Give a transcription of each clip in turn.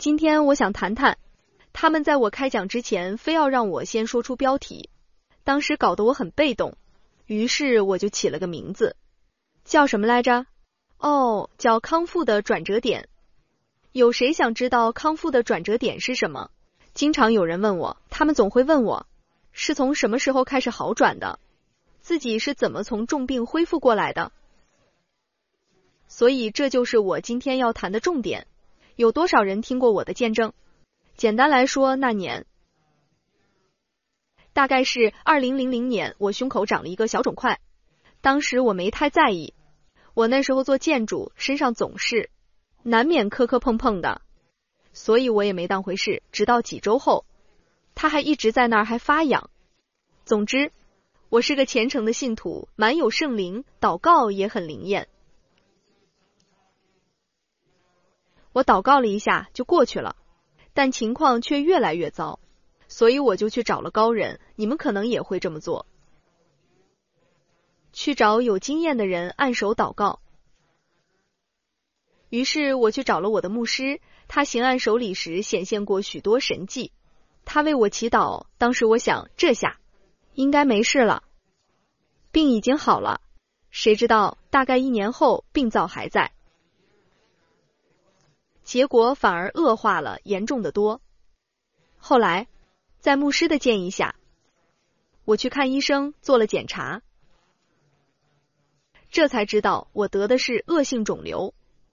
今天我想谈谈，他们在我开讲之前非要让我先说出标题，当时搞得我很被动，于是我就起了个名字，叫什么来着？哦，叫康复的转折点。有谁想知道康复的转折点是什么？经常有人问我，他们总会问我，是从什么时候开始好转的？自己是怎么从重病恢复过来的？所以这就是我今天要谈的重点。有多少人听过我的见证？简单来说，那年大概是2000年，我胸口长了一个小肿块，当时我没太在意，我那时候做建筑，身上总是难免磕磕碰碰的，所以我也没当回事，直到几周后，它还一直在那儿，还发痒。总之，我是个虔诚的信徒，满有圣灵，祷告也很灵验。我祷告了一下就过去了，但情况却越来越糟，所以我就去找了高人，你们可能也会这么做，去找有经验的人按手祷告。于是我去找了我的牧师，他行按手礼时显现过许多神迹，他为我祈祷。当时我想，这下应该没事了，病已经好了。谁知道大概1年后，病灶还在，结果反而恶化了，严重得多。后来在牧师的建议下，我去看医生，做了检查，这才知道我得的是恶性肿瘤。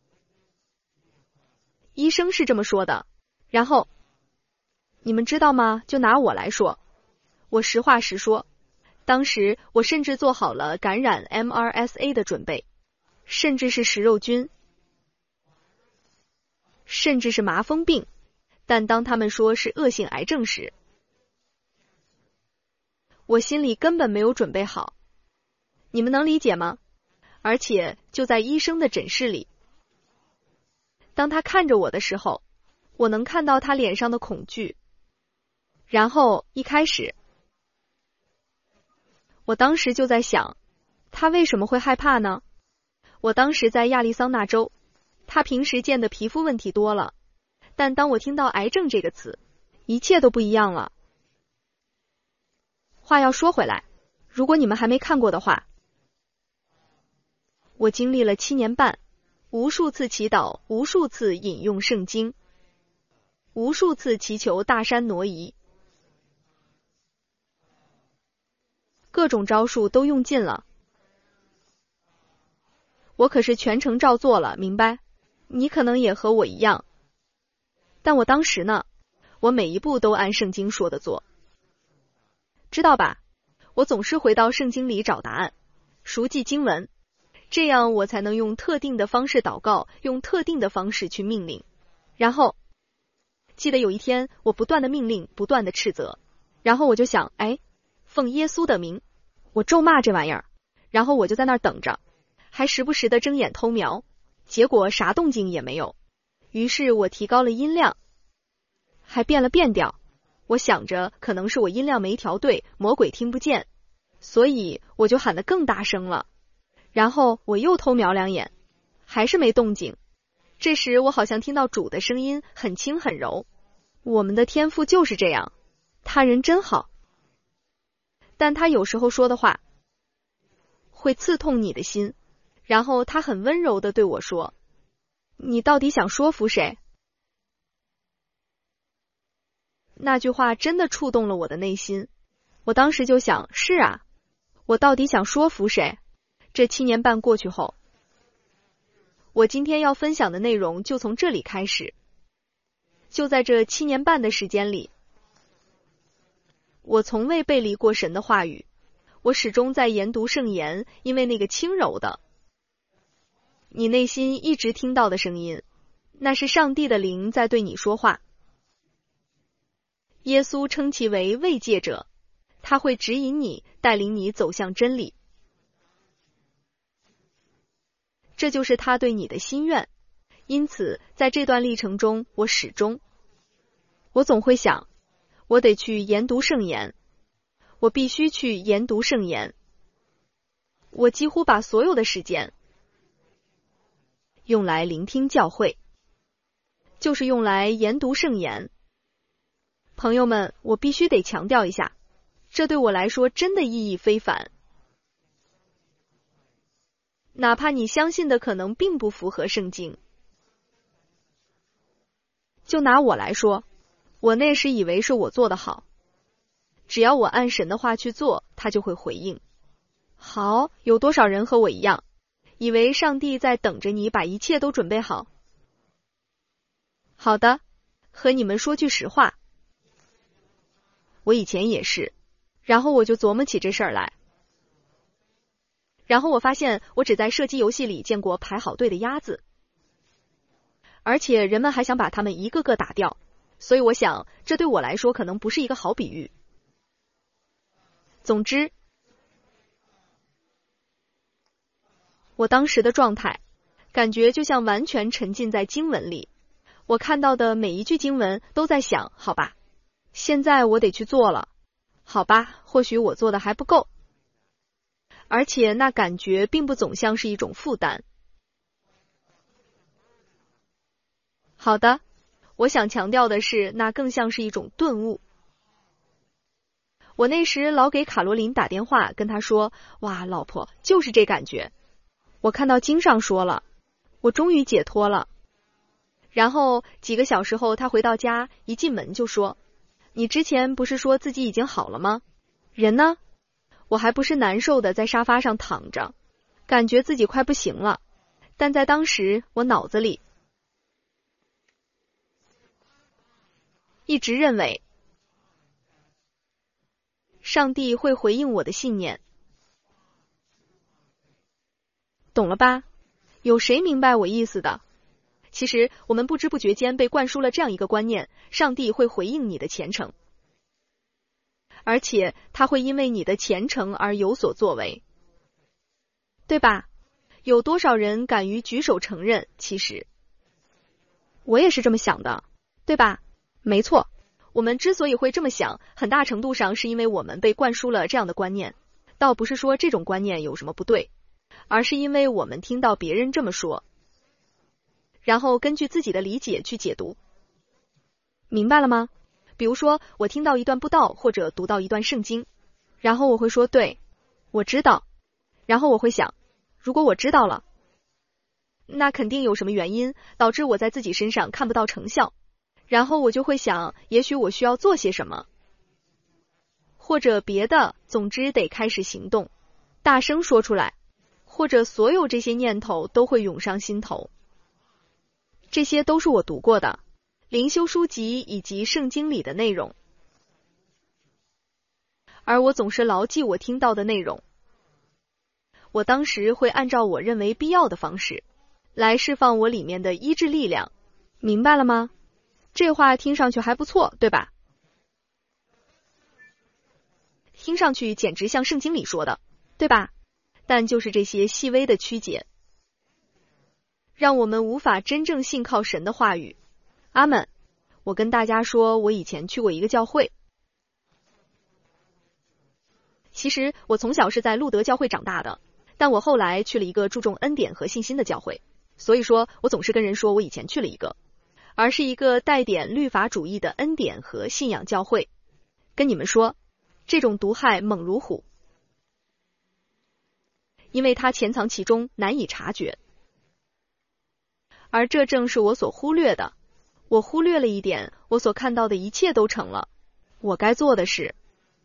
医生是这么说的。然后你们知道吗？就拿我来说，我实话实说，当时我甚至做好了感染 MRSA 的准备，甚至是食肉菌，甚至是麻风病，但当他们说是恶性癌症时，我心里根本没有准备好。你们能理解吗？而且就在医生的诊室里，当他看着我的时候，我能看到他脸上的恐惧。然后一开始，我当时就在想，他为什么会害怕呢？我当时在亚利桑那州，他平时见的皮肤问题多了，但当我听到癌症这个词，一切都不一样了。话要说回来，如果你们还没看过的话，我经历了7年半，无数次祈祷，无数次引用圣经，无数次祈求大山挪移，各种招数都用尽了，我可是全程照做了，明白？你可能也和我一样，但我当时呢，我每一步都按圣经说的做，知道吧？我总是回到圣经里找答案，熟记经文，这样我才能用特定的方式祷告，用特定的方式去命令。然后记得有一天，我不断的命令，不断的斥责，然后我就想，奉耶稣的名，我咒骂这玩意儿，然后我就在那儿等着，还时不时的睁眼偷瞄，结果啥动静也没有。于是我提高了音量，还变了变调，我想着可能是我音量没调对，魔鬼听不见，所以我就喊得更大声了。然后我又偷瞄2眼，还是没动静。这时我好像听到主的声音，很轻很柔。我们的天父就是这样，他人真好，但他有时候说的话会刺痛你的心。然后他很温柔地对我说，你到底想说服谁？那句话真的触动了我的内心。我当时就想，是啊，我到底想说服谁？这7年半过去后，我今天要分享的内容就从这里开始。就在这7年半的时间里，我从未背离过神的话语，我始终在研读圣言，因为那个轻柔的，你内心一直听到的声音，那是上帝的灵在对你说话。耶稣称其为慰藉者，他会指引你，带领你走向真理。这就是他对你的心愿。因此在这段历程中，我总会想，我得去研读圣言，我必须去研读圣言。我几乎把所有的时间用来聆听教会。 就是用来研读圣言。朋友们，我必须得强调一下，这对我来说真的意义非凡。哪怕你相信的可能并不符合圣经。就拿我来说，我那时以为是我做得好，只要我按神的话去做，他就会回应。好，有多少人和我一样，以为上帝在等着你把一切都准备好？好的，和你们说句实话，我以前也是，然后我就琢磨起这事儿来。然后我发现我只在射击游戏里见过排好队的鸭子，而且人们还想把它们一个个打掉，所以我想这对我来说可能不是一个好比喻。总之，我当时的状态感觉就像完全沉浸在经文里，我看到的每一句经文都在想，好吧，现在我得去做了，好吧，或许我做的还不够，而且那感觉并不总像是一种负担。好的，我想强调的是，那更像是一种顿悟。我那时老给卡罗琳打电话，跟她说，哇，老婆，就是这感觉。我看到经上说了，我终于解脱了。然后几个小时后，她回到家，一进门就说，你之前不是说自己已经好了吗？人呢？我还不是难受的在沙发上躺着，感觉自己快不行了。但在当时，我脑子里一直认为上帝会回应我的信念，懂了吧？有谁明白我意思的？其实我们不知不觉间被灌输了这样一个观念，上帝会回应你的虔诚，而且他会因为你的虔诚而有所作为，对吧？有多少人敢于举手承认？其实我也是这么想的，对吧？没错，我们之所以会这么想，很大程度上是因为我们被灌输了这样的观念，倒不是说这种观念有什么不对，而是因为我们听到别人这么说，然后根据自己的理解去解读。明白了吗？比如说，我听到一段布道或者读到一段圣经，然后我会说，对，我知道。然后我会想，如果我知道了，那肯定有什么原因导致我在自己身上看不到成效。然后我就会想，也许我需要做些什么，或者别的，总之得开始行动，大声说出来，或者所有这些念头都会涌上心头。这些都是我读过的灵修书籍以及圣经里的内容，而我总是牢记我听到的内容。我当时会按照我认为必要的方式来释放我里面的医治力量，明白了吗？这话听上去还不错，对吧？听上去简直像圣经里说的，对吧？但就是这些细微的曲解，让我们无法真正信靠神的话语。阿们。我跟大家说，我以前去过一个教会。其实我从小是在路德教会长大的，但我后来去了一个注重恩典和信心的教会，所以说我总是跟人说我以前去了一个，而是一个带点律法主义的恩典和信仰教会。跟你们说，这种毒害猛如虎，因为它潜藏其中，难以察觉。而这正是我所忽略的，我忽略了一点，我所看到的一切都成了我该做的事，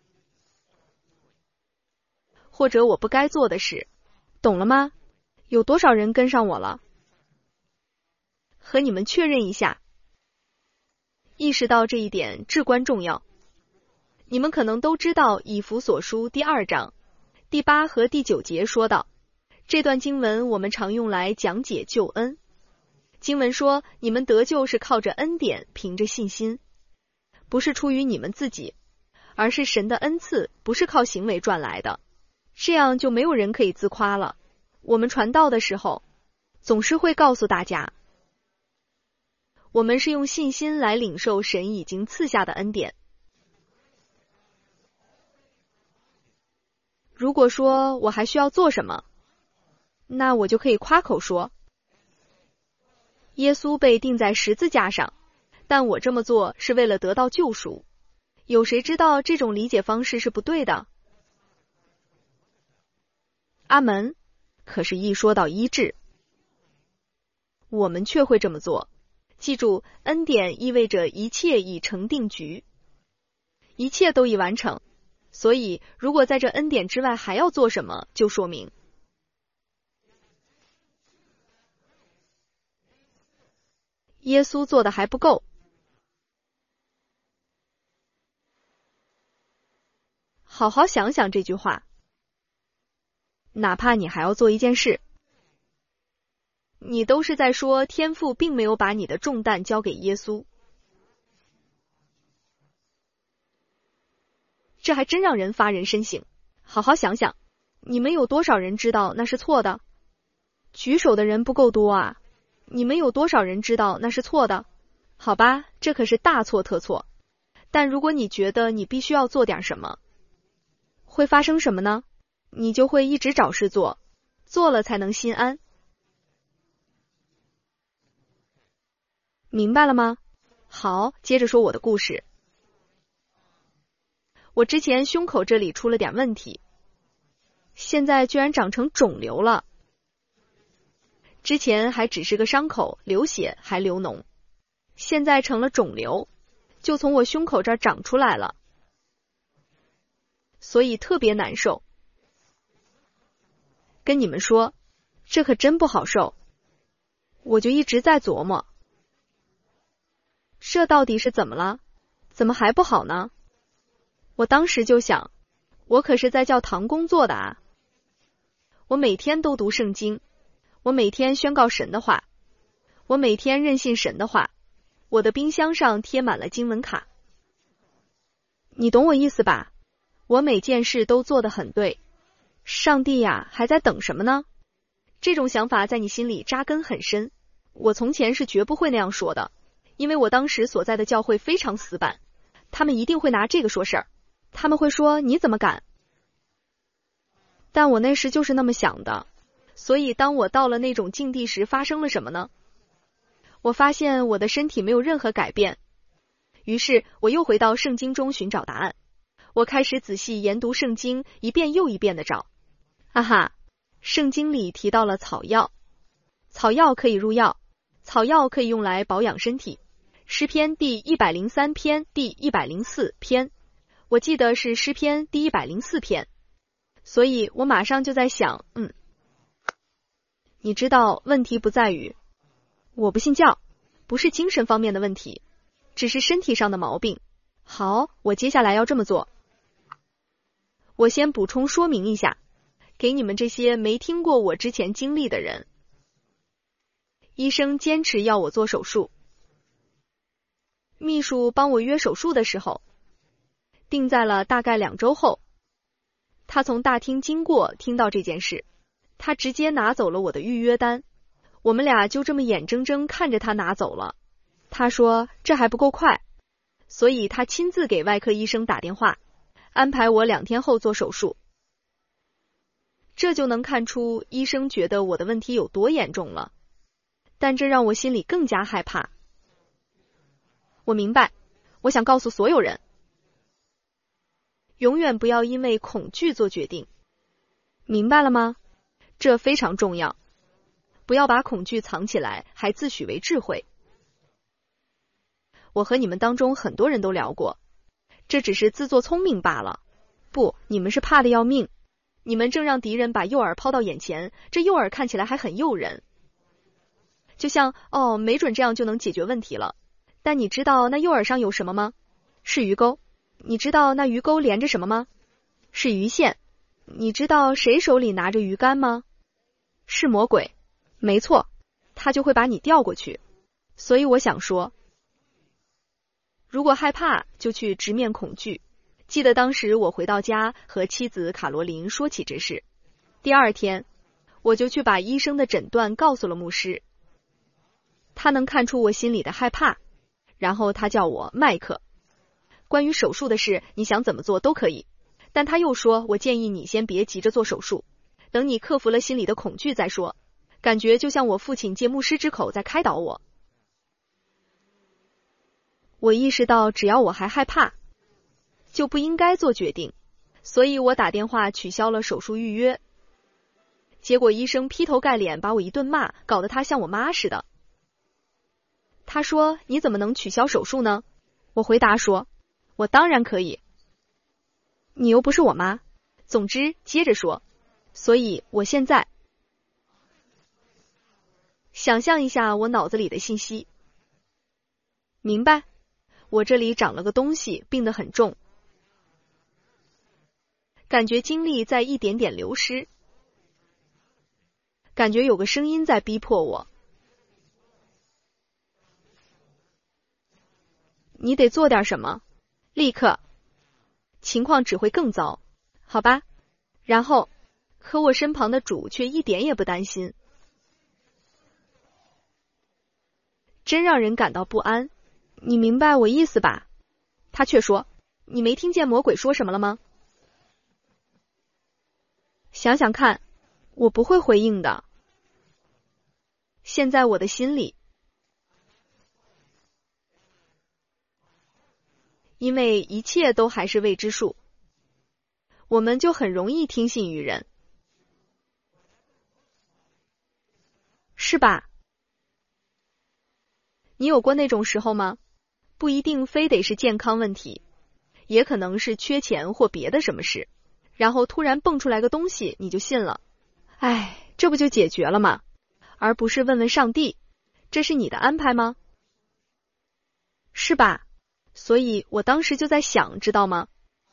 或者我不该做的事，懂了吗？有多少人跟上我了？和你们确认一下，意识到这一点至关重要。你们可能都知道以弗所书第2章第8和第9节说到，这段经文我们常用来讲解救恩。经文说，你们得救是靠着恩典，凭着信心，不是出于你们自己，而是神的恩赐，不是靠行为赚来的。这样就没有人可以自夸了。我们传道的时候，总是会告诉大家，我们是用信心来领受神已经赐下的恩典。如果说我还需要做什么，那我就可以夸口说， 耶稣被钉在十字架上，但我这么做是为了得到救赎。有谁知道这种理解方式是不对的？阿门。可是，一说到医治，我们却会这么做。记住，恩典意味着一切已成定局，一切都已完成。所以，如果在这恩典之外还要做什么，就说明耶稣做的还不够。好好想想这句话。哪怕你还要做一件事，你都是在说天父并没有把你的重担交给耶稣。这还真让人发人深省。好好想想，你们有多少人知道那是错的？举手的人不够多啊。你们有多少人知道那是错的？好吧，这可是大错特错。但如果你觉得你必须要做点什么，会发生什么呢？你就会一直找事做，做了才能心安。明白了吗？好，接着说我的故事。我之前胸口这里出了点问题，现在居然长成肿瘤了。之前还只是个伤口，流血还流脓，现在成了肿瘤，就从我胸口这儿长出来了，所以特别难受。跟你们说，这可真不好受。我就一直在琢磨，这到底是怎么了？怎么还不好呢？我当时就想，我可是在教堂工作的啊。我每天都读圣经，我每天宣告神的话，我每天认信神的话，我的冰箱上贴满了经文卡。你懂我意思吧？我每件事都做得很对。上帝呀，还在等什么呢？这种想法在你心里扎根很深。我从前是绝不会那样说的，因为我当时所在的教会非常死板，他们一定会拿这个说事儿，他们会说你怎么敢？但我那时就是那么想的，所以当我到了那种境地时，发生了什么呢？我发现我的身体没有任何改变，于是我又回到圣经中寻找答案。我开始仔细研读圣经，一遍又一遍的找。哈哈，圣经里提到了草药，草药可以入药，草药可以用来保养身体。诗篇第103篇第104篇，我记得是诗篇第104篇，所以我马上就在想，你知道问题不在于我不信教，不是精神方面的问题，只是身体上的毛病。好，我接下来要这么做。我先补充说明一下，给你们这些没听过我之前经历的人。医生坚持要我做手术，秘书帮我约手术的时候，定在了大概2周后。他从大厅经过，听到这件事，他直接拿走了我的预约单。我们俩就这么眼睁睁看着他拿走了。他说这还不够快，所以他亲自给外科医生打电话，安排我2天后做手术。这就能看出医生觉得我的问题有多严重了，但这让我心里更加害怕。我明白，我想告诉所有人，永远不要因为恐惧做决定，明白了吗？这非常重要，不要把恐惧藏起来，还自诩为智慧。我和你们当中很多人都聊过，这只是自作聪明罢了。不，你们是怕得要命，你们正让敌人把诱饵抛到眼前，这诱饵看起来还很诱人，就像没准这样就能解决问题了。但你知道那诱饵上有什么吗？是鱼钩。你知道那鱼钩连着什么吗？是鱼线。你知道谁手里拿着鱼竿吗？是魔鬼。没错，他就会把你钓过去。所以我想说，如果害怕，就去直面恐惧。记得当时我回到家和妻子卡罗琳说起这事，第2天我就去把医生的诊断告诉了牧师，他能看出我心里的害怕，然后他叫我麦克。关于手术的事，你想怎么做都可以，但他又说，我建议你先别急着做手术，等你克服了心里的恐惧再说。感觉就像我父亲借牧师之口在开导我。 我意识到只要我还害怕，就不应该做决定，所以我打电话取消了手术预约。结果医生劈头盖脸把我一顿骂，搞得他像我妈似的。他说：“你怎么能取消手术呢？”我回答说：“我当然可以。”你又不是我妈。总之，接着说，所以我现在想象一下我脑子里的信息。明白，我这里长了个东西，病得很重，感觉精力在一点点流失，感觉有个声音在逼迫我。你得做点什么，立刻，情况只会更糟，好吧？然后，可我身旁的主却一点也不担心，真让人感到不安。你明白我意思吧？他却说：“你没听见魔鬼说什么了吗？”想想看，我不会回应的。现在我的心里，因为一切都还是未知数，我们就很容易听信于人，是吧？你有过那种时候吗？不一定非得是健康问题，也可能是缺钱或别的什么事，然后突然蹦出来个东西，你就信了。哎，这不就解决了吗？而不是问问上帝，这是你的安排吗？是吧？所以我当时就在想，知道吗？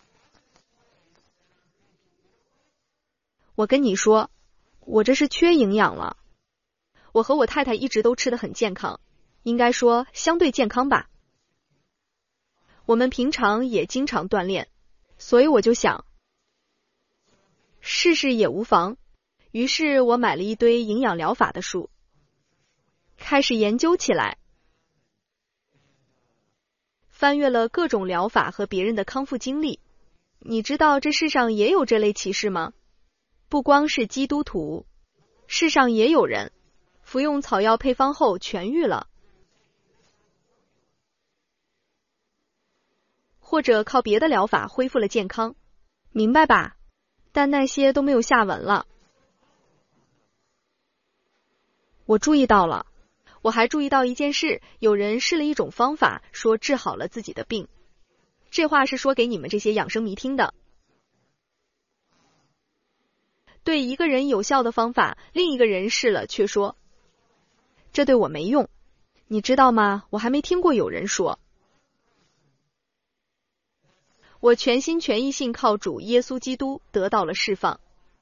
我跟你说，我这是缺营养了。我和我太太一直都吃得很健康，应该说相对健康吧。我们平常也经常锻炼，所以我就想，试试也无妨。于是我买了一堆营养疗法的书，开始研究起来，翻阅了各种疗法和别人的康复经历。你知道这世上也有这类奇事吗？不光是基督徒，世上也有人服用草药配方后痊愈了，或者靠别的疗法恢复了健康，明白吧？但那些都没有下文了。我注意到了，我还注意到一件事，有人试了一种方法，说治好了自己的病。这话是说给你们这些养生迷听的。对一个人有效的方法，另一个人试了却说，这对我没用。你知道吗？我还没听过有人说，我全心全意信靠主耶稣基督得到了释放，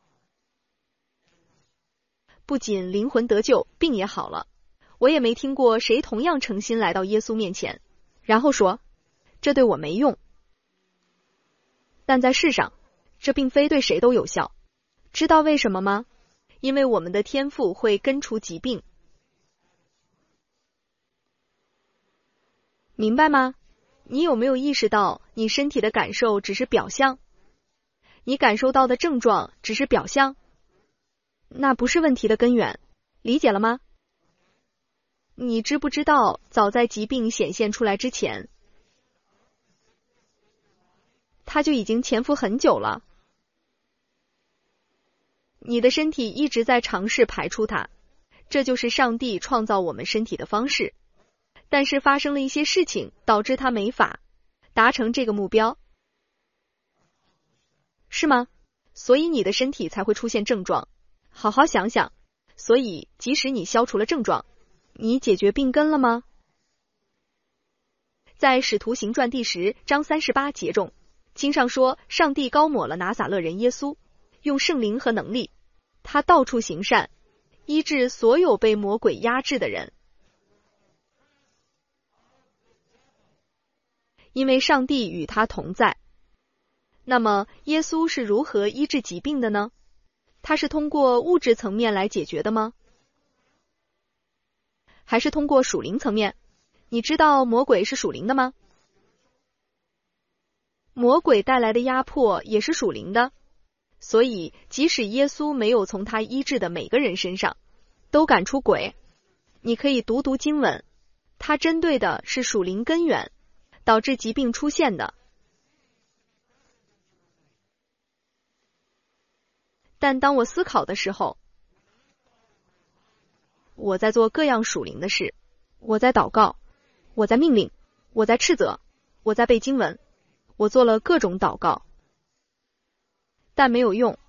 不仅灵魂得救，病也好了。我也没听过谁同样诚心来到耶稣面前，然后说，这对我没用。但在世上，这并非对谁都有效。知道为什么吗？因为我们的天赋会根除疾病。明白吗？你有没有意识到，你身体的感受只是表象？你感受到的症状只是表象？那不是问题的根源，理解了吗？你知不知道，早在疾病显现出来之前，它就已经潜伏很久了。你的身体一直在尝试排出它，这就是上帝创造我们身体的方式。但是发生了一些事情，导致它没法达成这个目标，是吗？所以你的身体才会出现症状。好好想想，所以即使你消除了症状，你解决病根了吗？在使徒行传第10章38节中，经上说，上帝膏抹了拿撒勒人耶稣，用圣灵和能力，他到处行善，医治所有被魔鬼压制的人。因为上帝与他同在。那么耶稣是如何医治疾病的呢？他是通过物质层面来解决的吗？还是通过属灵层面？你知道魔鬼是属灵的吗？魔鬼带来的压迫也是属灵的，所以即使耶稣没有从他医治的每个人身上都赶出鬼，你可以读经文，他针对的是属灵根源， 导致疾病出现的。但当我思考的时候，我在做各样属灵的事，我在祷告，我在命令，我在斥责，我在背经文，我做了各种祷告，但没有用。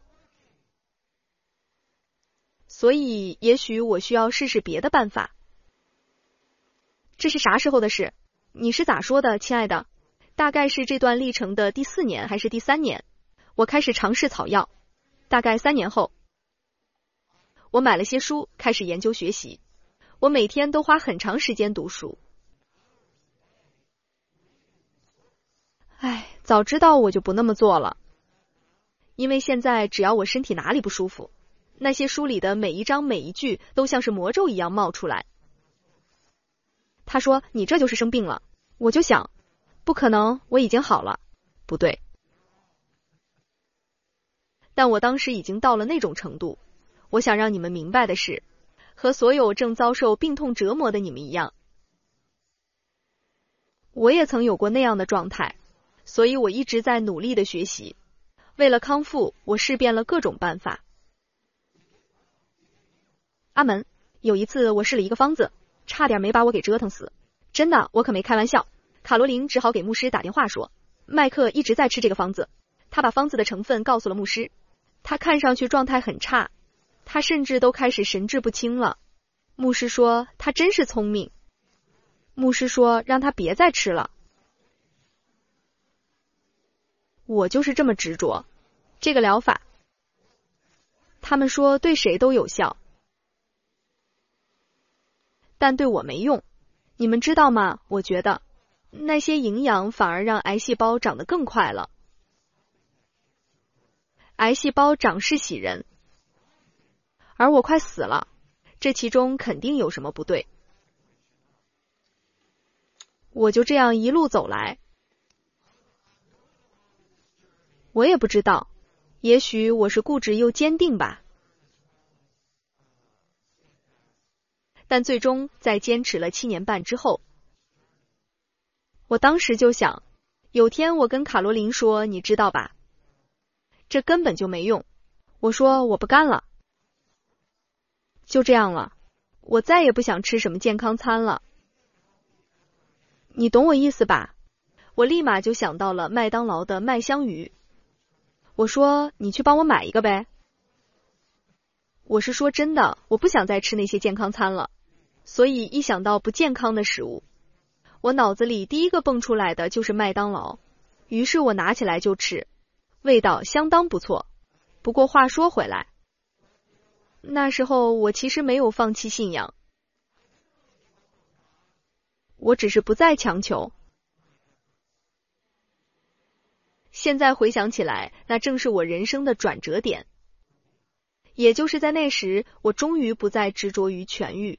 所以也许我需要试试别的办法。这是啥时候的事？你是咋说的，亲爱的？大概是这段历程的第4年还是第3年，我开始尝试草药。大概3年后，我买了些书，开始研究学习。我每天都花很长时间读书。早知道我就不那么做了。因为现在只要我身体哪里不舒服，那些书里的每一章每一句都像是魔咒一样冒出来。他说你这就是生病了，我就想不可能，我已经好了。不对，但我当时已经到了那种程度。我想让你们明白的是，和所有正遭受病痛折磨的你们一样，我也曾有过那样的状态，所以我一直在努力的学习。为了康复，我试遍了各种办法。阿门。有一次我试了一个方子，差点没把我给折腾死。真的，我可没开玩笑。卡罗琳只好给牧师打电话说，麦克一直在吃这个方子。他把方子的成分告诉了牧师。他看上去状态很差，他甚至都开始神志不清了。牧师说他真是聪明。牧师说让他别再吃了。我就是这么执着。这个疗法，他们说对谁都有效，但对我没用。你们知道吗？我觉得那些营养反而让癌细胞长得更快了。癌细胞长势喜人，而我快死了，这其中肯定有什么不对。我就这样一路走来，我也不知道，也许我是固执又坚定吧。但最终在坚持了7年半之后，我当时就想，有天我跟卡罗琳说，你知道吧，这根本就没用。我说我不干了，就这样了，我再也不想吃什么健康餐了。你懂我意思吧？我立马就想到了麦当劳的麦香鱼。我说你去帮我买一个呗。我是说真的，我不想再吃那些健康餐了。所以一想到不健康的食物，我脑子里第一个蹦出来的就是麦当劳。于是我拿起来就吃，味道相当不错。不过话说回来，那时候我其实没有放弃信仰，我只是不再强求。现在回想起来，那正是我人生的转折点。也就是在那时，我终于不再执着于痊愈。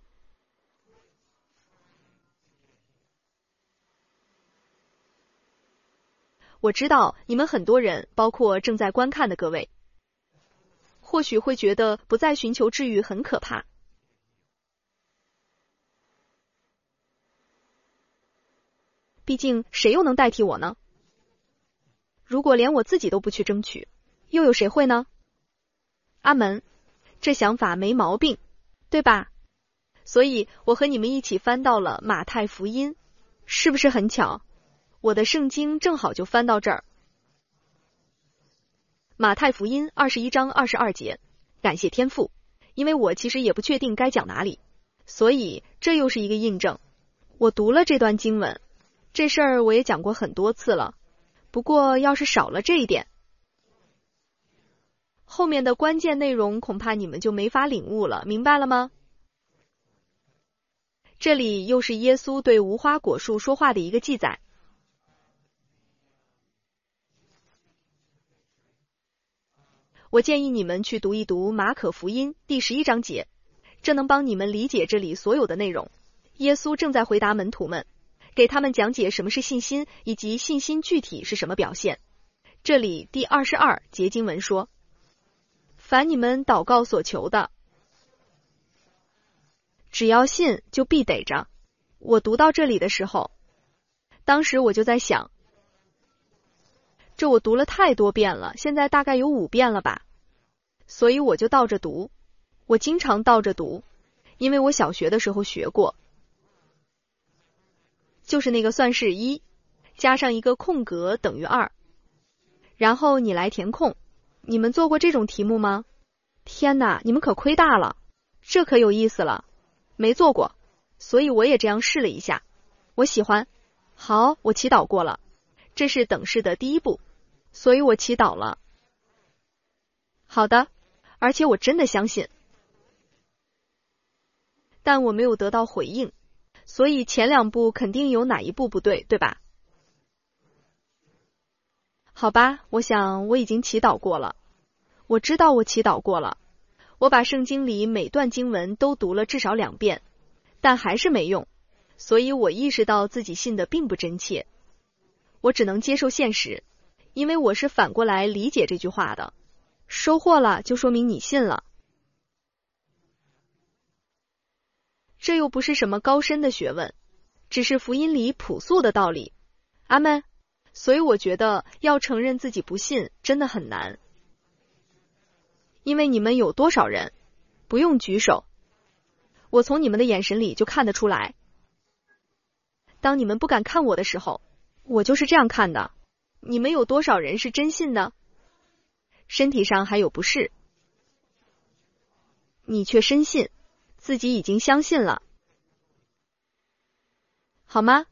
我知道你们很多人，包括正在观看的各位，或许会觉得不再寻求治愈很可怕。毕竟谁又能代替我呢？如果连我自己都不去争取，又有谁会呢？阿门，这想法没毛病，对吧？所以我和你们一起翻到了马太福音，是不是很巧？我的圣经正好就翻到这儿。马太福音21章22节，感谢天父，因为我其实也不确定该讲哪里，所以这又是一个印证。我读了这段经文，这事儿我也讲过很多次了，不过要是少了这一点，后面的关键内容恐怕你们就没法领悟了，明白了吗？这里又是耶稣对无花果树说话的一个记载。我建议你们去读一读马可福音第11章节，这能帮你们理解这里所有的内容。耶稣正在回答门徒们，给他们讲解什么是信心，以及信心具体是什么表现。这里第22节经文说，凡你们祷告所求的，只要信就必得着。我读到这里的时候， 当时我就在想，这我读了太多遍了，现在大概有5遍了吧，所以我就倒着读。我经常倒着读，因为我小学的时候学过，就是那个算式1加上一个空格等于2，然后你来填空。你们做过这种题目吗？天哪，你们可亏大了，这可有意思了。没做过，所以我也这样试了一下。我喜欢。好，我祈祷过了，这是等式的第一步，所以我祈祷了。好的，而且我真的相信。但我没有得到回应，所以前2步肯定有哪一步不对，对吧？好吧，我想我已经祈祷过了。我知道我祈祷过了，我把圣经里每段经文都读了至少2遍，但还是没用，所以我意识到自己信的并不真切。我只能接受现实，因为我是反过来理解这句话的。收获了就说明你信了。这又不是什么高深的学问，只是福音里朴素的道理。阿们。所以我觉得要承认自己不信真的很难。因为你们有多少人？不用举手，我从你们的眼神里就看得出来。当你们不敢看我的时候，我就是这样看的。你们有多少人是真信的？身体上还有不适，你却深信自己已经相信了，好吗？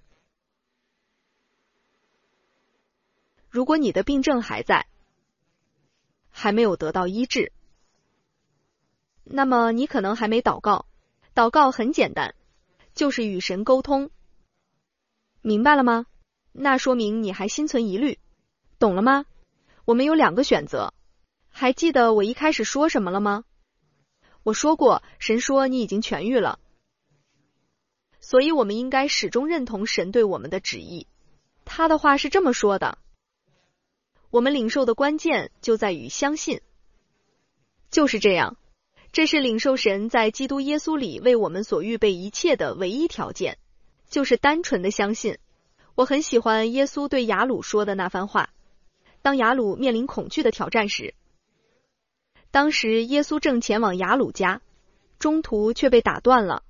如果你的病症还在，还没有得到医治，那么你可能还没祷告。祷告很简单，就是与神沟通。明白了吗？那说明你还心存疑虑，懂了吗？我们有2个选择。还记得我一开始说什么了吗？我说过，神说你已经痊愈了，所以我们应该始终认同神对我们的旨意。他的话是这么说的。我们领受的关键就在于相信。就是这样，这是领受神在基督耶稣里为我们所预备一切的唯一条件，就是单纯的相信。我很喜欢耶稣对雅鲁说的那番话。当雅鲁面临恐惧的挑战时，当时耶稣正前往雅鲁家，中途却被打断了。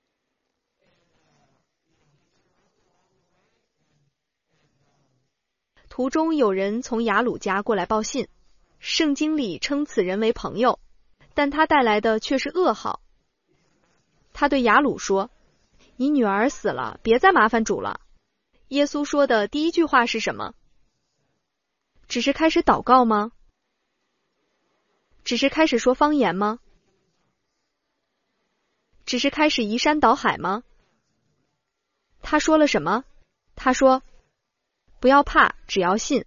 途中有人从雅鲁家过来报信，圣经里称此人为朋友，但他带来的却是噩耗。他对雅鲁说，你女儿死了，别再麻烦主了。耶稣说的第一句话是什么？只是开始祷告吗？只是开始说方言吗？只是开始移山倒海吗？他说了什么？他说，不要怕，只要信，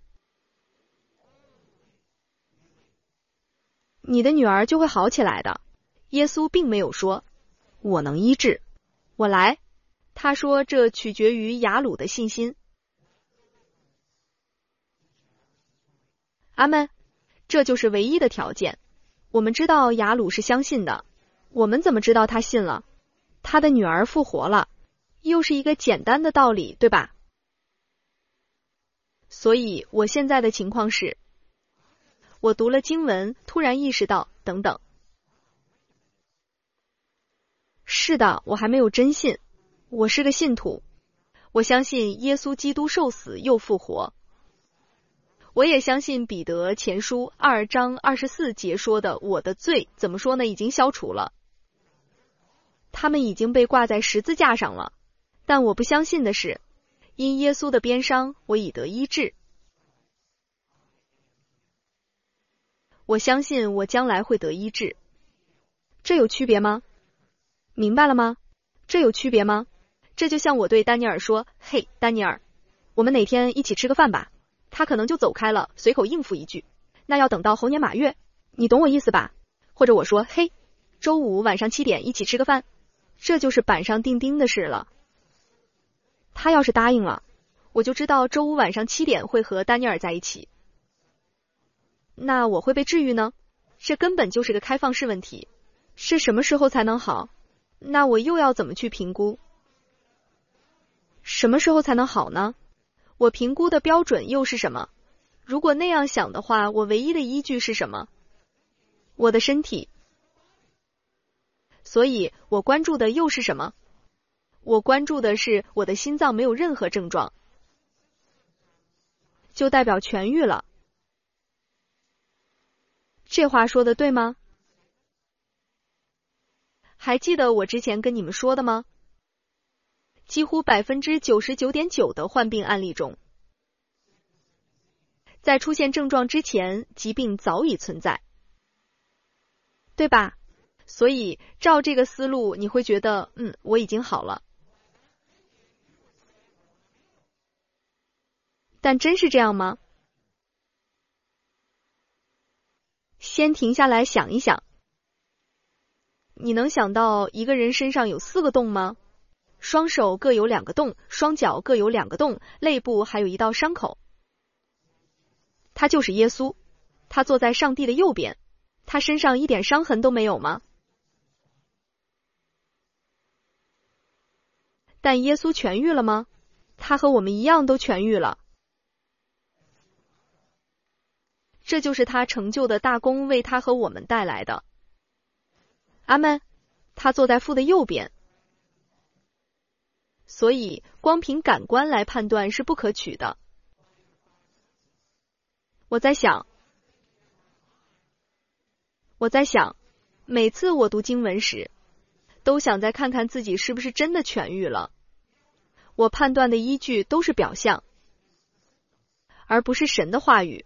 你的女儿就会好起来的。耶稣并没有说，我能医治，我来。他说，这取决于雅鲁的信心。阿们，这就是唯一的条件。我们知道雅鲁是相信的，我们怎么知道他信了？他的女儿复活了，又是一个简单的道理，对吧？所以我现在的情况是，我读了经文，突然意识到，等等。是的，我还没有真信，我是个信徒，我相信耶稣基督受死又复活。我也相信彼得前书2章24节说的，我的罪怎么说呢？已经消除了，他们已经被挂在十字架上了。但我不相信的是，因耶稣的鞭伤，我已得医治。我相信我将来会得医治。这有区别吗？明白了吗？这有区别吗？这就像我对丹尼尔说，嘿，丹尼尔，我们哪天一起吃个饭吧？他可能就走开了，随口应付一句，那要等到猴年马月，你懂我意思吧？或者我说，嘿，周5晚上7点一起吃个饭，这就是板上钉钉的事了。他要是答应了，我就知道周5晚上7点会和丹尼尔在一起。那我会被治愈呢？这根本就是个开放式问题，是什么时候才能好？那我又要怎么去评估？什么时候才能好呢？ 我评估的标准又是什么？如果那样想的话，我唯一的依据是什么？我的身体。所以我关注的又是什么？我关注的是我的心脏没有任何症状，就代表痊愈了。这话说的对吗？还记得我之前跟你们说的吗？几乎 99.9% 的患病案例中，在出现症状之前，疾病早已存在，对吧？所以照这个思路，你会觉得，我已经好了。但真是这样吗？先停下来想一想，你能想到一个人身上有4个洞吗？双手各有2个洞，双脚各有2个洞，肋部还有一道伤口。他就是耶稣，他坐在上帝的右边，他身上一点伤痕都没有吗？但耶稣痊愈了吗？他和我们一样都痊愈了。这就是他成就的大功为他和我们带来的。阿们。他坐在父的右边。所以光凭感官来判断是不可取的。我在想，每次我读经文时，都想再看看自己是不是真的痊愈了。我判断的依据都是表象，而不是神的话语。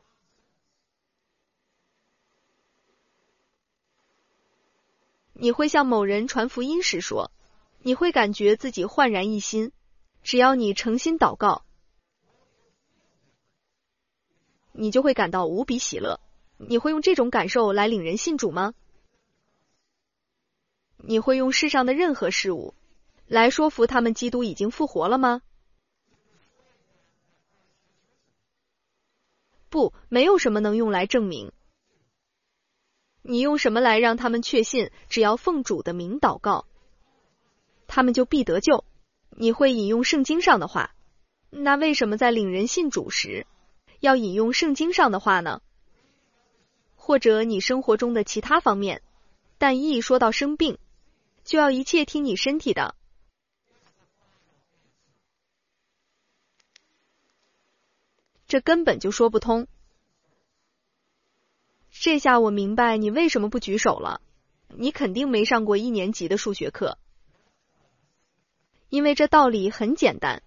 你会向某人传福音时说，你会感觉自己焕然一新，只要你诚心祷告，你就会感到无比喜乐。你会用这种感受来领人信主吗？你会用世上的任何事物来说服他们基督已经复活了吗？不，没有什么能用来证明。你用什么来让他们确信，只要奉主的名祷告，他们就必得救？你会引用圣经上的话，那为什么在领人信主时要引用圣经上的话呢？或者你生活中的其他方面，但一说到生病，就要一切听你身体的？这根本就说不通。这下我明白你为什么不举手了，你肯定没上过1年级的数学课，因为这道理很简单。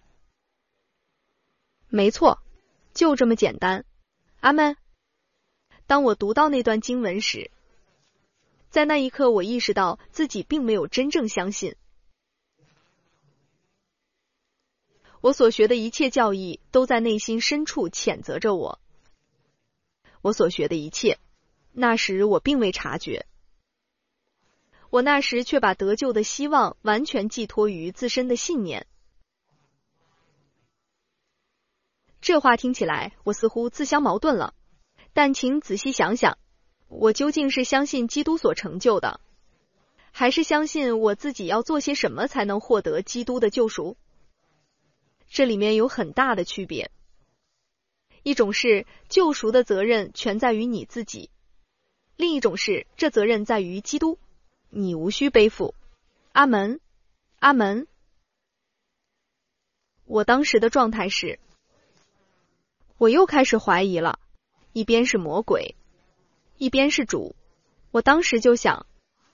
没错，就这么简单。阿们。当我读到那段经文时，在那一刻我意识到自己并没有真正相信。我所学的一切教义都在内心深处谴责着我。我所学的一切，那时我并未察觉。我那时却把得救的希望完全寄托于自身的信念。这话听起来我似乎自相矛盾了，但请仔细想想，我究竟是相信基督所成就的，还是相信我自己要做些什么才能获得基督的救赎？这里面有很大的区别。一种是救赎的责任全在于你自己，另一种是这责任在于基督，你无需背负。阿门，阿门。我当时的状态是，我又开始怀疑了，一边是魔鬼，一边是主。我当时就想，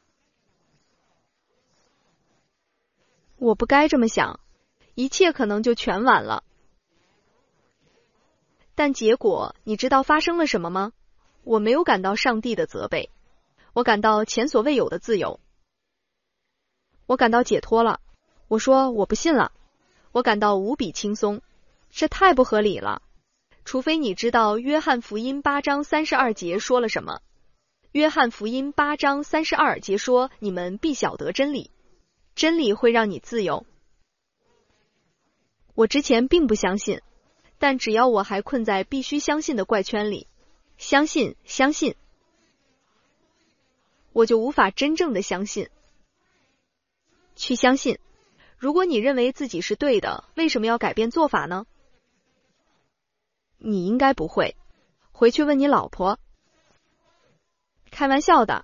我不该这么想，一切可能就全完了。但结果你知道发生了什么吗？我没有感到上帝的责备，我感到前所未有的自由。我感到解脱了。我说我不信了。我感到无比轻松。这太不合理了。除非你知道约翰福音8章32节说了什么。约翰福音8章32节说，你们必晓得真理，真理会让你自由。我之前并不相信，但只要我还困在必须相信的怪圈里，相信，我就无法真正的相信。去相信。如果你认为自己是对的，为什么要改变做法呢？ 你应该不会。回去问你老婆。开玩笑的。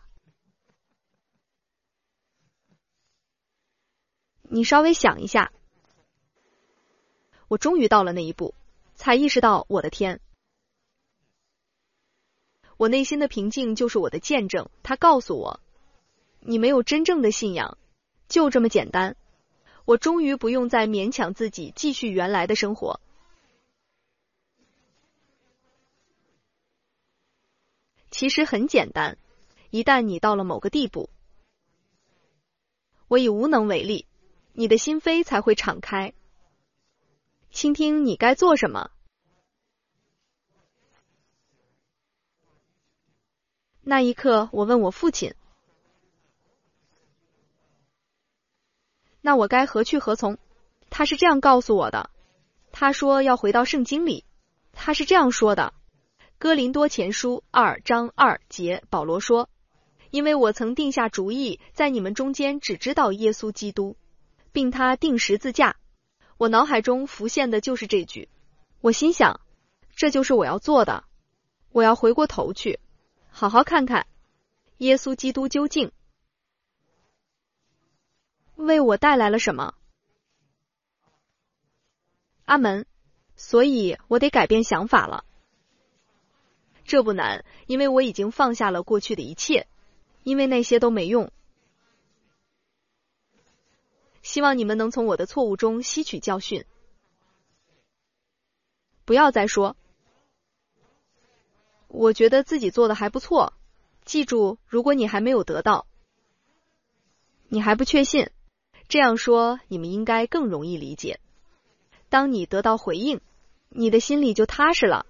你稍微想一下。我终于到了那一步，才意识到，我的天！我内心的平静就是我的见证，它告诉我，你没有真正的信仰，就这么简单。我终于不用再勉强自己继续原来的生活。其实很简单，一旦你到了某个地步，我已无能为力，你的心扉才会敞开，倾听你该做什么。那一刻，我问我父亲，那我该何去何从？他是这样告诉我的，他说要回到圣经里，他是这样说的，哥林多前书2章2节，保罗说，因为我曾定下主意，在你们中间只知道耶稣基督，并他定十字架。我脑海中浮现的就是这句，我心想，这就是我要做的，我要回过头去，好好看看耶稣基督究竟为我带来了什么。阿门。所以我得改变想法了。这不难，因为我已经放下了过去的一切，因为那些都没用。希望你们能从我的错误中吸取教训。不要再说，我觉得自己做的还不错。记住，如果你还没有得到，你还不确信，这样说你们应该更容易理解。当你得到回应，你的心里就踏实了，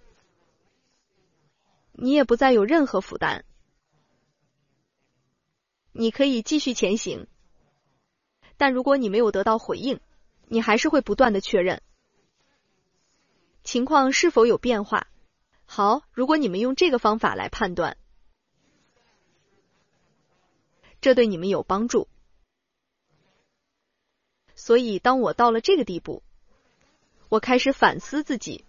你也不再有任何负担，你可以继续前行。但如果你没有得到回应，你还是会不断的确认情况是否有变化。好，如果你们用这个方法来判断，这对你们有帮助。所以当我到了这个地步，我开始反思自己，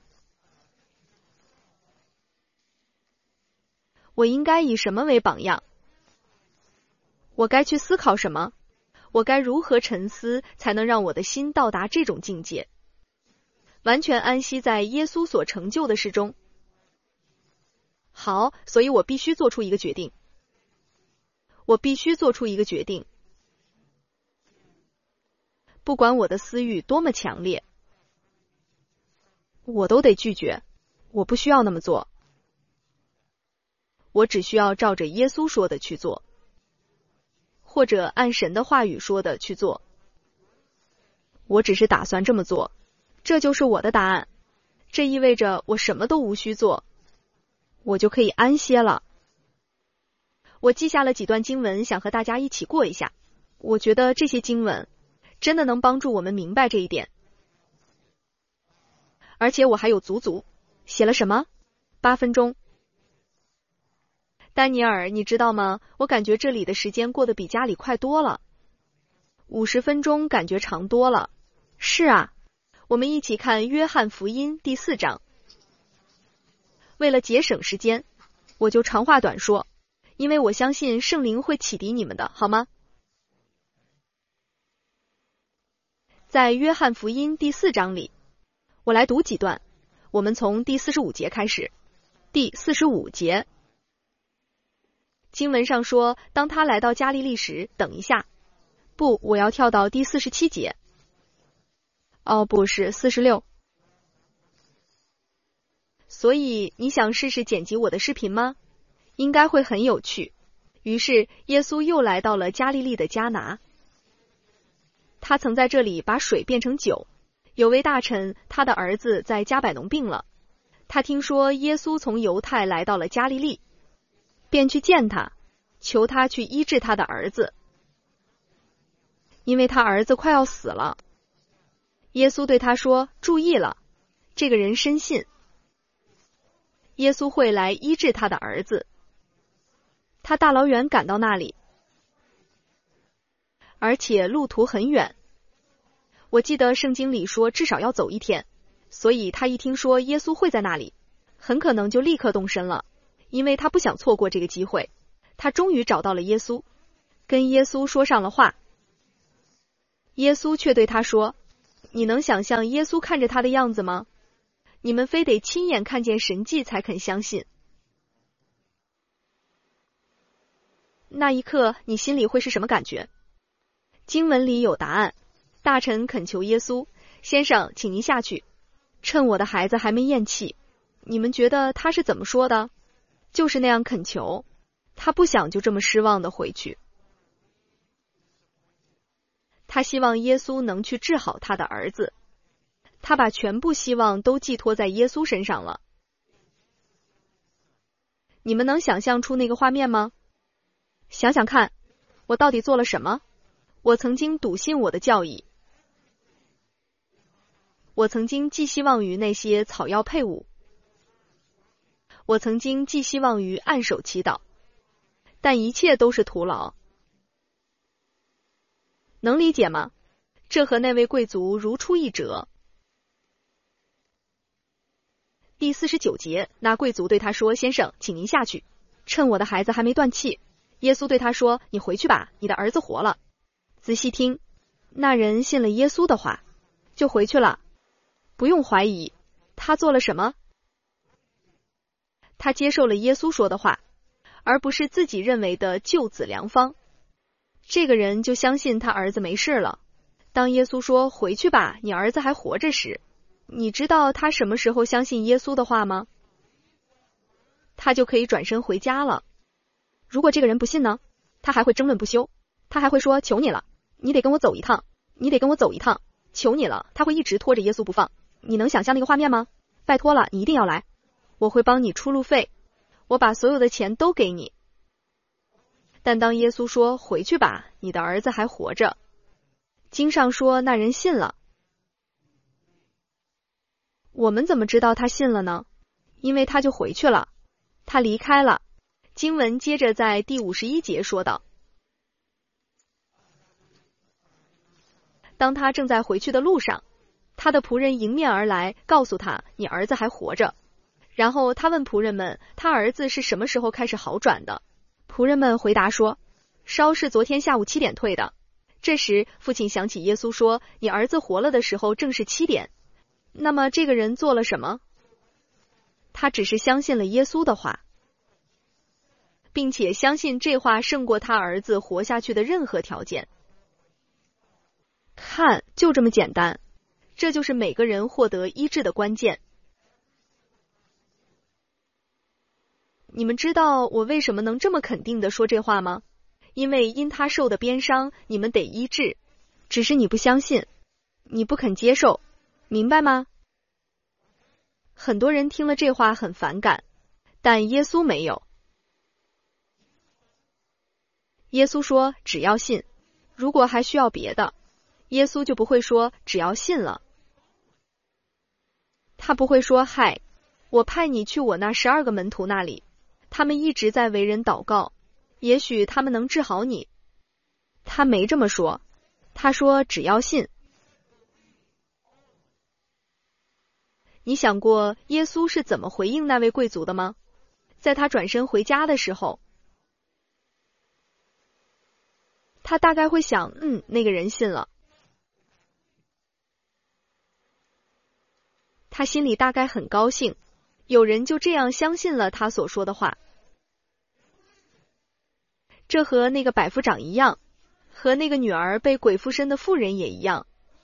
我应该以什么为榜样？我该去思考什么？我该如何沉思才能让我的心到达这种境界，完全安息在耶稣所成就的事中？好，所以我必须做出一个决定。我必须做出一个决定。不管我的私欲多么强烈，我都得拒绝。我不需要那么做。我只需要照着耶稣说的去做，或者按神的话语说的去做。我只是打算这么做，这就是我的答案。这意味着我什么都无需做，我就可以安歇了。我记下了几段经文，想和大家一起过一下。我觉得这些经文真的能帮助我们明白这一点。而且我还有写了什么？8分钟。丹尼尔，你知道吗？我感觉这里的时间过得比家里快多了。50分钟感觉长多了。是啊，我们一起看约翰福音第4章。为了节省时间，我就长话短说，因为我相信圣灵会启迪你们的，好吗？在约翰福音第4章里，我来读几段，我们从第45节开始。第45节，经文上说，当他来到加利利时，等一下，不，我要跳到第47节。哦，不是46。所以你想试试剪辑我的视频吗？应该会很有趣。于是耶稣又来到了加利利的迦拿，他曾在这里把水变成酒。有位大臣，他的儿子在加百农病了，他听说耶稣从犹太来到了加利利，便去见他，求他去医治他的儿子，因为他儿子快要死了。耶稣对他说，注意了，这个人深信耶稣会来医治他的儿子。他大老远赶到那里，而且路途很远。我记得圣经里说至少要走1天，所以他一听说耶稣会在那里， 很可能就立刻动身了，因为他不想错过这个机会。他终于找到了耶稣，跟耶稣说上了话。耶稣却对他说，你能想象耶稣看着他的样子吗？你们非得亲眼看见神迹才肯相信。那一刻你心里会是什么感觉？经文里有答案。大臣恳求耶稣，先生，请您下去，趁我的孩子还没咽气。你们觉得他是怎么说的？就是那样恳求，他不想就这么失望的回去。他希望耶稣能去治好他的儿子，他把全部希望都寄托在耶稣身上了。你们能想象出那个画面吗？想想看，我到底做了什么？我曾经笃信我的教义，我曾经寄希望于那些草药配伍，我曾经寄希望于按手祈祷，但一切都是徒劳。能理解吗？这和那位贵族如出一辙。第49节，那贵族对他说，先生，请您下去，趁我的孩子还没断气。耶稣对他说，你回去吧，你的儿子活了。仔细听，那人信了耶稣的话，就回去了。不用怀疑，他做了什么？他接受了耶稣说的话，而不是自己认为的救子良方。这个人就相信他儿子没事了。当耶稣说回去吧，你儿子还活着时，你知道他什么时候相信耶稣的话吗？他就可以转身回家了。如果这个人不信呢？他还会争论不休，他还会说，求你了，你得跟我走一趟，你得跟我走一趟，求你了。他会一直拖着耶稣不放。你能想象那个画面吗？拜托了，你一定要来，我会帮你出路费，我把所有的钱都给你。但当耶稣说回去吧，你的儿子还活着，经上说那人信了。我们怎么知道他信了呢？因为他就回去了，他离开了。经文接着在第51节说道，当他正在回去的路上，他的仆人迎面而来，告诉他，你儿子还活着。然后他问仆人们，他儿子是什么时候开始好转的？仆人们回答说，烧是昨天下午7点退的。这时父亲想起耶稣说，你儿子活了的时候正是7点。那么这个人做了什么？他只是相信了耶稣的话，并且相信这话胜过他儿子活下去的任何条件。看，就这么简单，这就是每个人获得医治的关键。你们知道我为什么能这么肯定的说这话吗？因为因他受的鞭伤，你们得医治，只是你不相信，你不肯接受，明白吗？很多人听了这话很反感，但耶稣没有。耶稣说只要信，如果还需要别的，耶稣就不会说只要信了。他不会说，嗨，我派你去我那12个门徒那里，他们一直在为人祷告，也许他们能治好你。他没这么说，他说只要信。你想过耶稣是怎么回应那位贵族的吗？在他转身回家的时候，他大概会想，那个人信了。他心里大概很高兴，有人就这样相信了他所说的话。这和那个百夫长一样，和那个女儿被鬼附身的妇人也一样。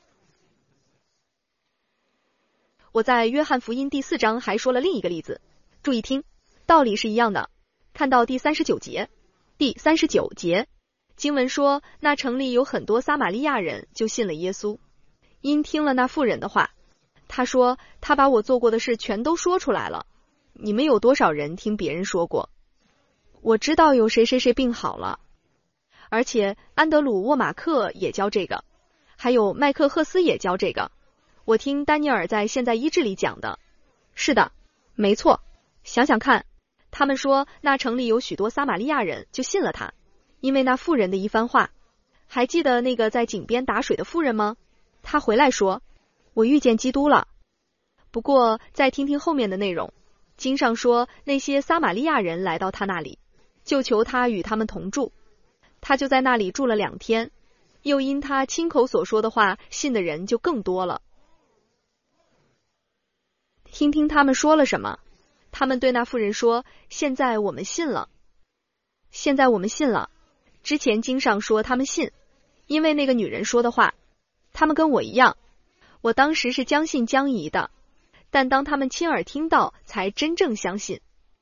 我在约翰福音第4章还说了另一个例子，注意听，道理是一样的。看到第39节，经文说，那城里有很多撒玛利亚人就信了耶稣，因听了那妇人的话，他说，他把我做过的事全都说出来了。你们有多少人听别人说过？我知道有谁谁谁病好了，而且安德鲁沃马克也教这个，还有麦克赫斯也教这个。我听丹尼尔在现在医治里讲的。是的，没错。想想看，他们说那城里有许多撒玛利亚人就信了他，因为那妇人的一番话。还记得那个在井边打水的妇人吗？她回来说，我遇见基督了。不过再听听后面的内容， 经上说，那些撒玛利亚人来到他那里，就求他与他们同住。他就在那里住了2天，又因他亲口所说的话，信的人就更多了。听听他们说了什么。他们对那妇人说：现在我们信了。现在我们信了。之前经上说他们信，因为那个女人说的话。他们跟我一样，我当时是将信将疑的，但当他们亲耳听到，才真正相信。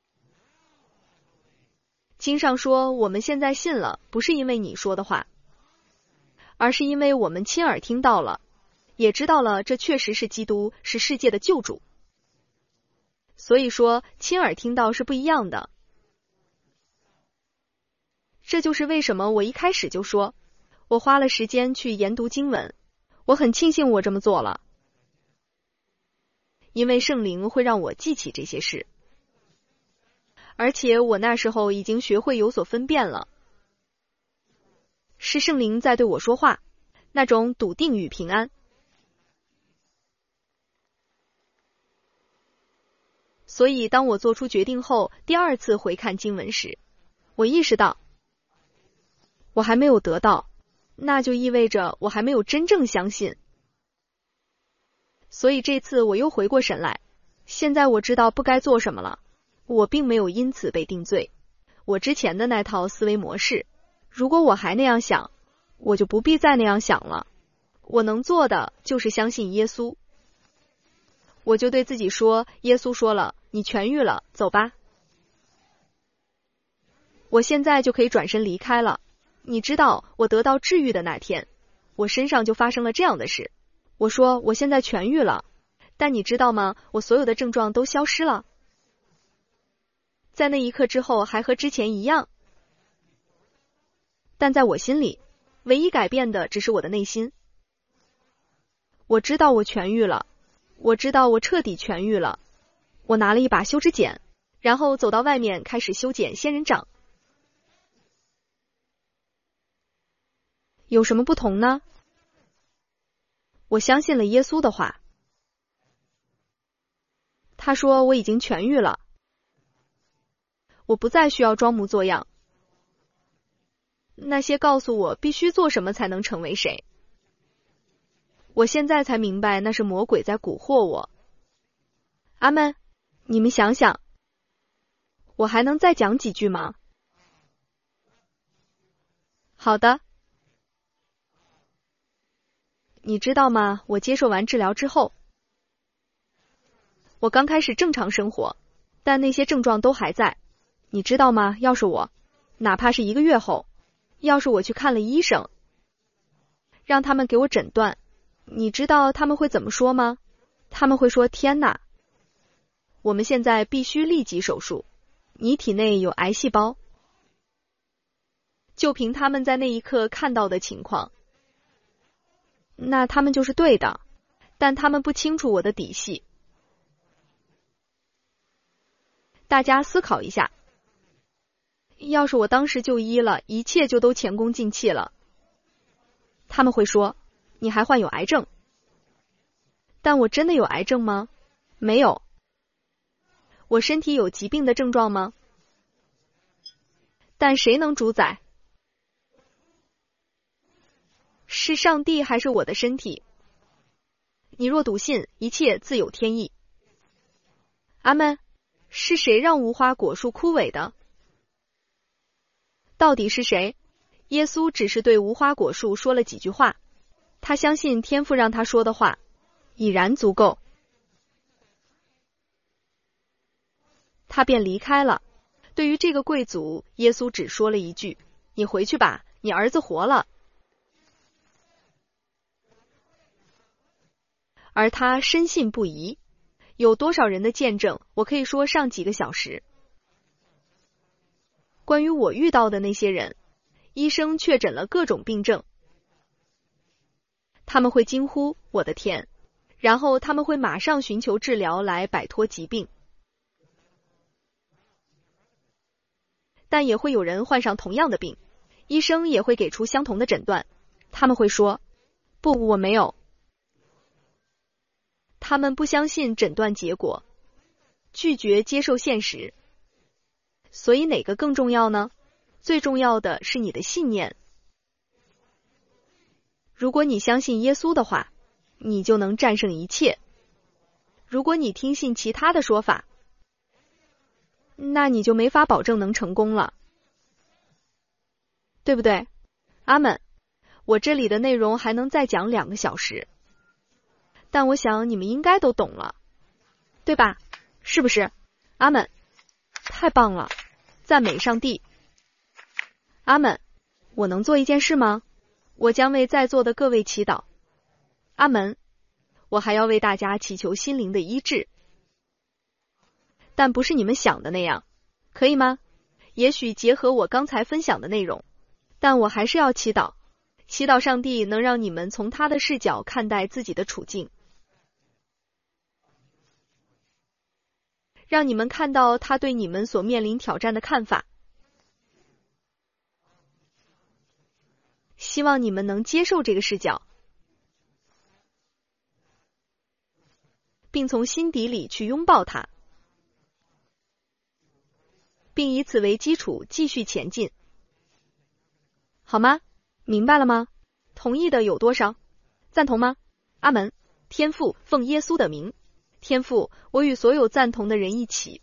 经上说我们现在信了，不是因为你说的话，而是因为我们亲耳听到了，也知道了这确实是基督，是世界的救主。所以说亲耳听到是不一样的。这就是为什么我一开始就说，我花了时间去研读经文，我很庆幸我这么做了，因为圣灵会让我记起这些事，而且我那时候已经学会有所分辨了，是圣灵在对我说话，那种笃定与平安。所以当我做出决定后，第2次回看经文时，我意识到我还没有得到，那就意味着我还没有真正相信。所以这次我又回过神来，现在我知道不该做什么了。我并没有因此被定罪，我之前的那套思维模式，如果我还那样想，我就不必再那样想了。我能做的就是相信耶稣。我就对自己说，耶稣说了，你痊愈了，走吧。我现在就可以转身离开了。你知道，我得到治愈的那天，我身上就发生了这样的事。我说我现在痊愈了，但你知道吗？我所有的症状都消失了。在那一刻之后还和之前一样，但在我心里，唯一改变的只是我的内心。我知道我痊愈了，我知道我彻底痊愈了。我拿了一把修指剪，然后走到外面开始修剪仙人掌。有什么不同呢？我相信了耶稣的话，他说我已经痊愈了，我不再需要装模作样。那些告诉我必须做什么才能成为谁，我现在才明白那是魔鬼在蛊惑我。阿们，你们想想，我还能再讲几句吗？好的。你知道吗？我接受完治疗之后，我刚开始正常生活，但那些症状都还在。你知道吗？要是我，哪怕是1个月后，要是我去看了医生，让他们给我诊断，你知道他们会怎么说吗？他们会说，天哪，我们现在必须立即手术，你体内有癌细胞。就凭他们在那一刻看到的情况，那他们就是对的，但他们不清楚我的底细。大家思考一下，要是我当时就医了，一切就都前功尽弃了。他们会说，你还患有癌症。但我真的有癌症吗？没有。我身体有疾病的症状吗？但谁能主宰？是上帝还是我的身体？你若笃信，一切自有天意。阿们。是谁让无花果树枯萎的？到底是谁？耶稣只是对无花果树说了几句话，他相信天父让他说的话，已然足够。他便离开了。对于这个贵族，耶稣只说了一句：你回去吧，你儿子活了。而他深信不疑。有多少人的见证，我可以说上几个小时。关于我遇到的那些人，医生确诊了各种病症，他们会惊呼我的天，然后他们会马上寻求治疗来摆脱疾病。但也会有人患上同样的病，医生也会给出相同的诊断，他们会说，不，我没有。他们不相信诊断结果， 拒绝接受现实。所以哪个更重要呢？最重要的是你的信念。如果你相信耶稣的话，你就能战胜一切。如果你听信其他的说法，那你就没法保证能成功了，对不对？阿们。我这里的内容还能再讲2个小时，但我想你们应该都懂了，对吧？是不是？阿们。太棒了，赞美上帝。阿们。我能做一件事吗？我将为在座的各位祈祷。阿门。我还要为大家祈求心灵的医治，但不是你们想的那样，可以吗？也许结合我刚才分享的内容，但我还是要祈祷，祈祷上帝能让你们从他的视角看待自己的处境，让你们看到他对你们所面临挑战的看法。希望你们能接受这个视角，并从心底里去拥抱它，并以此为基础继续前进，好吗？明白了吗？同意的有多少？赞同吗？阿门。天父，奉耶稣的名，天父，我与所有赞同的人一起，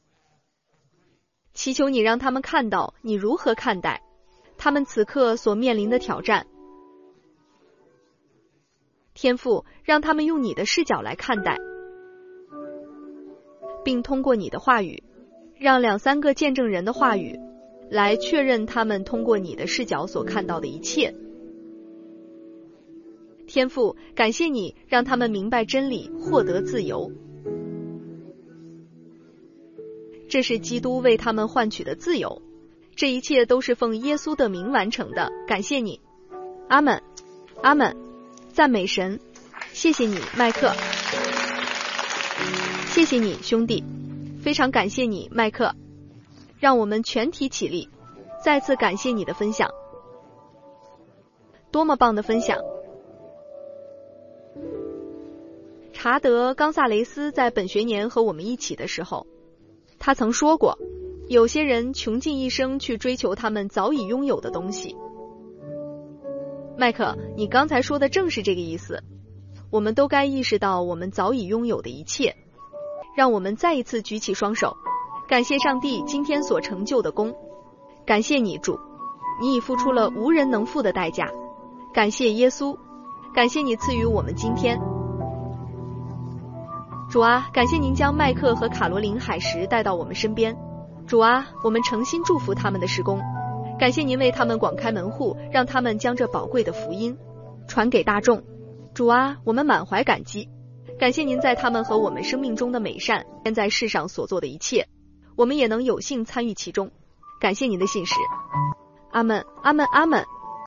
祈求你让他们看到你如何看待他们此刻所面临的挑战。天父，让他们用你的视角来看待，并通过你的话语，让2、3个见证人的话语来确认他们通过你的视角所看到的一切。天父，感谢你让他们明白真理，获得自由。这是基督为他们换取的自由，这一切都是奉耶稣的名完成的。感谢你。阿们。阿们。赞美神。谢谢你，麦克。谢谢你，兄弟。非常感谢你，麦克。让我们全体起立，再次感谢你的分享。多么棒的分享！查德·冈萨雷斯在本学年和我们一起的时候，他曾说过，有些人穷尽一生去追求他们早已拥有的东西。麦克，你刚才说的正是这个意思。我们都该意识到我们早已拥有的一切。让我们再一次举起双手，感谢上帝今天所成就的功。感谢你，主，你已付出了无人能付的代价。感谢耶稣，感谢你赐予我们今天。主啊，感谢您将麦克和卡罗琳·海什带到我们身边。主啊，我们诚心祝福他们的事工，感谢您为他们广开门户，让他们将这宝贵的福音传给大众。主啊，我们满怀感激，感谢您在他们和我们生命中的美善，现在世上所做的一切，我们也能有幸参与其中。感谢您的信实。阿们，阿们，阿们。